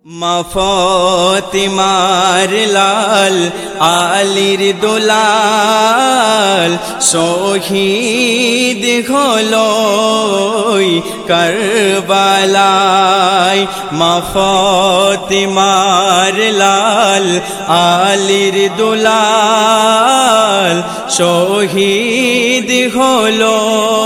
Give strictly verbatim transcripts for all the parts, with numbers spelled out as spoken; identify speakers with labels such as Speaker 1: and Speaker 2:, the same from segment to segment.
Speaker 1: মা ফাতিমার লাল আলীর দুলাল শহীদ হলো কারবালায়। মা ফাতিমার লাল আলীর দুলাল শহীদ হলো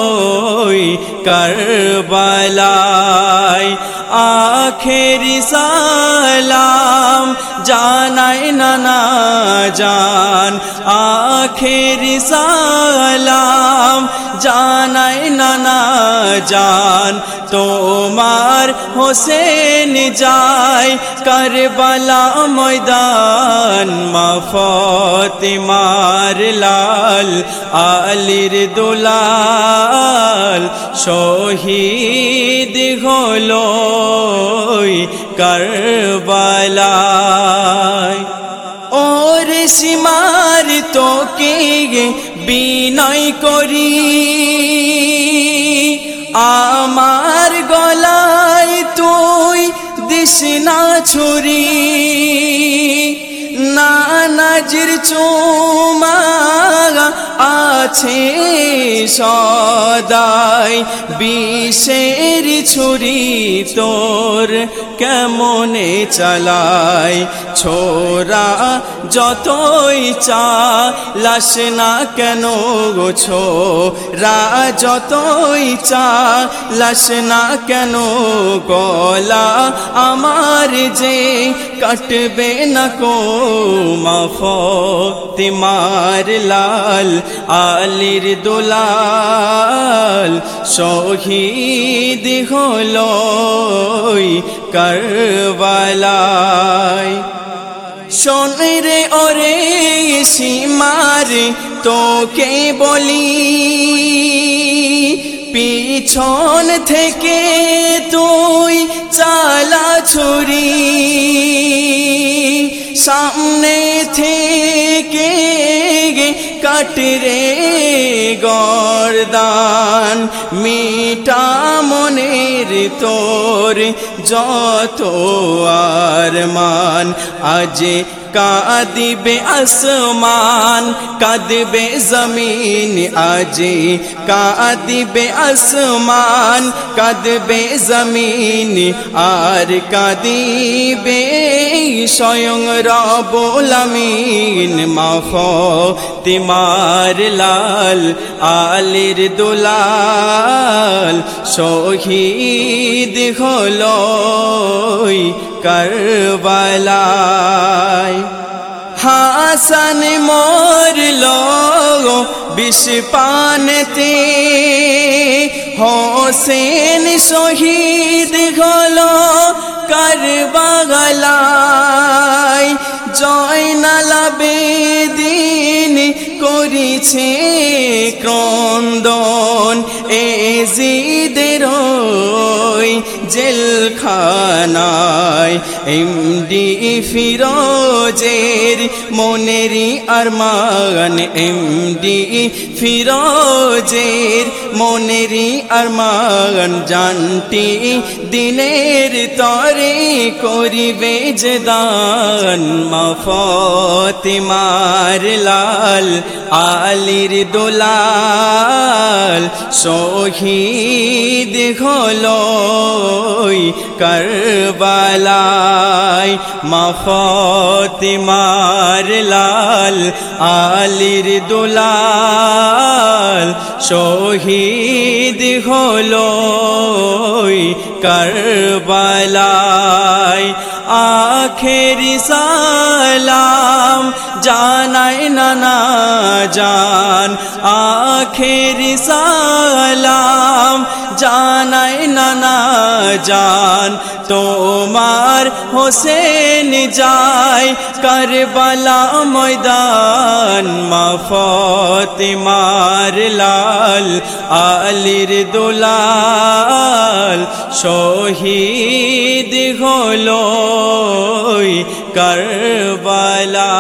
Speaker 1: কারবালায়। আখেরি সালাম জানাই নানা জান, আখেরি সালাম জানাই নানা জান। তোমার হোসেন যায় কারবালা ময়দান। মা ফাতিমার লাল আলীর দুলাল শহীদ হলো কারবালায়। ওর সীমার তোকে বিনয় করি, আমার গলায় তুই দিস না ছুরি। নানাজির চুমা আছে সদাই, বিষের ছুরি তোর কেমনে চালায়। ছোরা যতই চালাস না কেন গো, ছোরা যতই চালাস না কেন, গলা আমার যে কাটবে না কো। মা ফাতিমার লাল আলীর দুলাল শহীদ হলো কারবালায়। শোন রে ওরে সীমার তোকে বলি, পিছন থেকে তুই চালা ছুরি, সামনে থেকে কাটরে গর্দান। মিটা মনের তোর যত আরমান, আজ কাঁদিবে আসমান কাঁদিবে জমিন, আজ কাঁদিবে আসমান কাঁদিবে জমিন, আর কাঁদিবে স্বয়ং রব্বুল আমিন। মা ফাতিমার লাল আলীর দুলাল শহীদ হলো কারবালায়। হাসান মরল বিষ পানেতে, হোসেন শহীদ হলো কারবালায়। জয়নাল আবেদীন করিছে ক্রন্দন, এজিদের জেলখানায়। এমডি ফিরোজের মনেরি আরমান, এমডি ফিরোজের মনেরি আরমান। জানটি দিনের তরে করিবে যে দান। মা ফাতিমার লাল আলীর দুলাল শহীদ হলো কারবালায়। মা ফাতিমার লাল আলীর দুলাল শহীদ হলো কারবালায়। আখেরি সালাম জানাই নানা জান, আখেরি সালাম জানাই নানা জান। তোমার হোসেন যায় কারবালা ময়দান। মা ফাতিমার লাল আলীর দুলাল শহীদ হলো কারবালা।